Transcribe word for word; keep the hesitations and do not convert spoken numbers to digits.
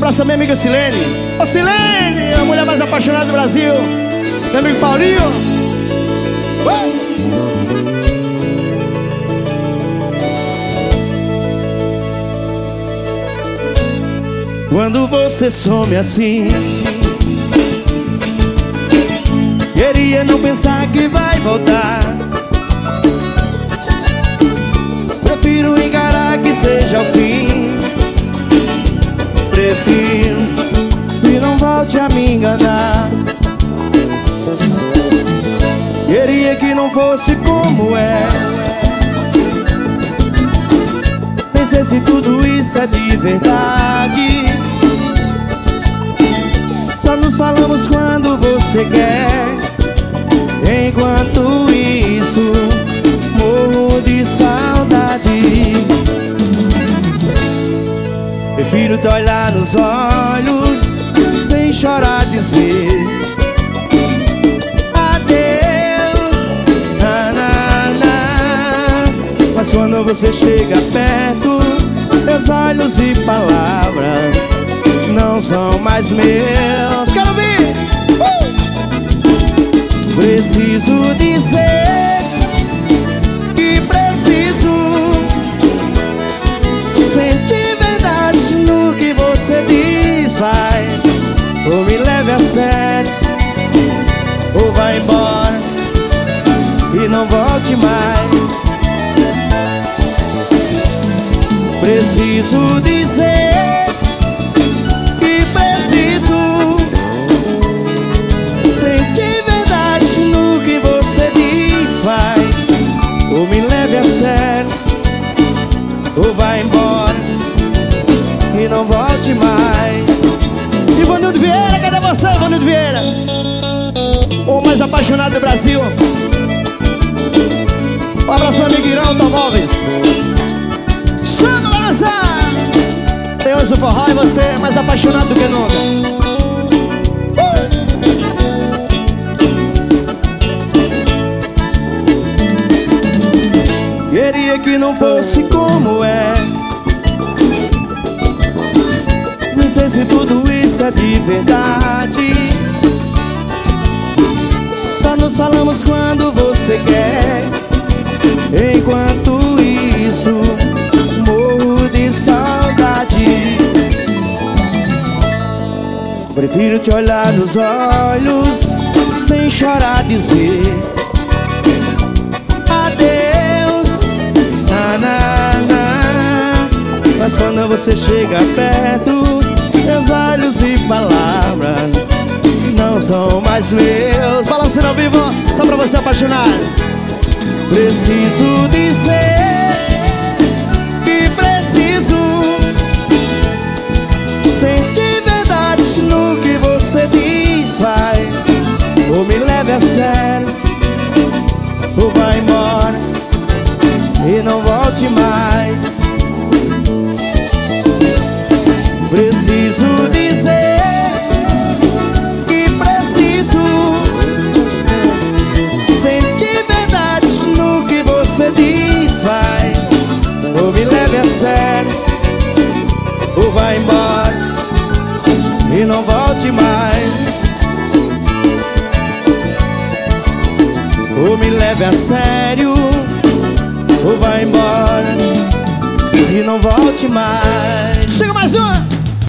abraço a minha amiga Silene. Ô Silene, a mulher mais apaixonada do Brasil. Meu amigo Paulinho. Uh! Quando você some assim, queria não pensar que vai voltar. Prefiro encarar que seja o fim. Prefiro que não volte a me enganar. Queria que não fosse como é. Nem sei se tudo isso é de verdade. Só nos falamos quando você quer. Enquanto isso, morro de saudade. Prefiro te olhar nos olhos, sem chorar dizer adeus, na, na, na. Mas quando você chega perto, meus olhos e palavras não são mais meus. Quero ouvir! Uh! Preciso dizer que preciso sentir verdade no que você diz. Vai, ou me leve a sério, ou vai embora e não volte mais. Preciso dizer que preciso sentir verdade no que você diz. Vai, ou me leve a sério, ou vai embora e não volte mais. Ivanildo Vieira, cadê você, Ivanildo Vieira? O mais apaixonado do Brasil. Um abraço, meu amigo Irão Automóveis. Chama, Balançar! Tem hoje o forró e você é mais apaixonado do que nunca. uh! Queria que não fosse como é. Não sei se tudo isso é de verdade. Só nos falamos quando você quer. Enquanto isso, morro de saudade. Prefiro te olhar nos olhos, sem chorar dizer adeus, na, na, na. Mas quando você chega perto, meus olhos e palavras não são mais meus. Balançando ao vivo, só pra você apaixonar. Preciso dizer que preciso sentir verdade no que você diz. Vai, ou me leve a sério, ou vai embora e não volte mais. Preciso dizer que preciso sentir verdade no que você diz. Vai, ou me leve a sério, ou vai embora e não volte mais. Ou me leve a sério, ou vai embora e não volte mais. Chega mais uma!